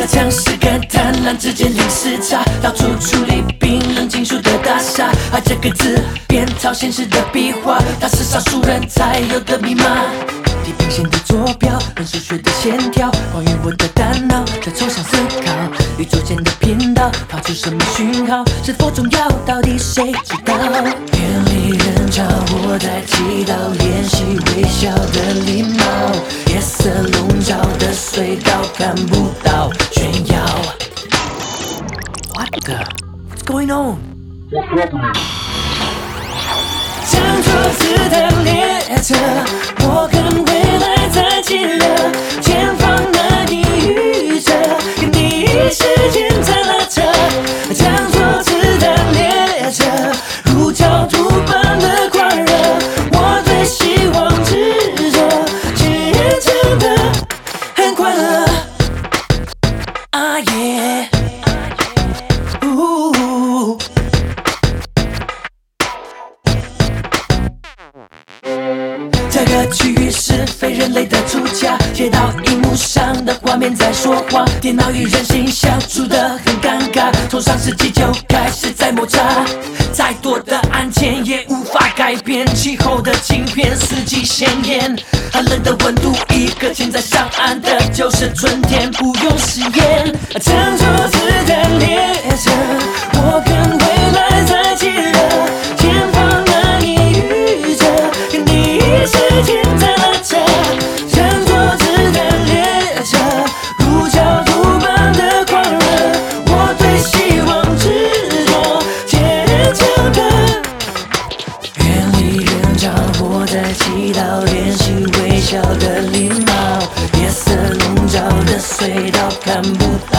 强势跟贪婪之间零时差，到处处理冰冷金属的大厦，爱这个字编造现实的壁画，它是少数人才有的密码。地平线的坐标，跟数学的线条，关于我的大脑在抽象思考，宇宙间的频道发出什么讯号，是否重要？到底谁知道？远离人潮，我在祈祷，练习微笑的礼貌。夜色笼罩的隧道，看不到炫耀。What the? What's going on? 向桌子的列车，我跟未来在一起了，前方难以预测，跟第一时间在拉扯。向桌子的列车，如焦土般的狂热，我对希望执着，虔诚的很快乐。啊耶！这个区域是非人类的主角，街道荧幕上的画面在说谎，电脑与人心相处得很尴尬，从上世纪就开始在摩擦，再多的案件也无法改变气候的镜片，四季鲜艳，寒冷的温度，一个潜在上岸的就是春天，不用实验。乘桌子的列车，我跟未来在一起了，前方难以预测，跟第一时间在拉扯。乘桌子的列车，如焦土般的狂热，我对希望执着，虔诚的远离人潮，我在祈祷，练习微笑的礼貌。夜色笼罩的隧道，看不到